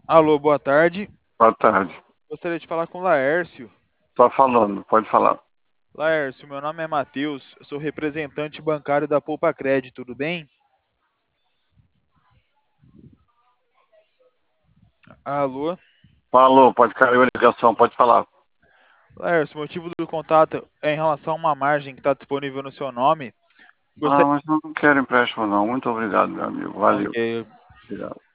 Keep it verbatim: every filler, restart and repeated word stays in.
Alô, boa tarde. Boa tarde. Gostaria de falar com o Laércio. Tô falando, pode falar. Laércio, meu nome é Matheus, eu sou representante bancário da Poupa Cred, tudo bem? Alô? Falou, pode cair a ligação, pode falar. Laércio, o motivo do contato é em relação a uma margem que está disponível no seu nome. Ah, Gostaria... mas não quero empréstimo não. Muito obrigado, meu amigo. Valeu. Ok, Obrigado.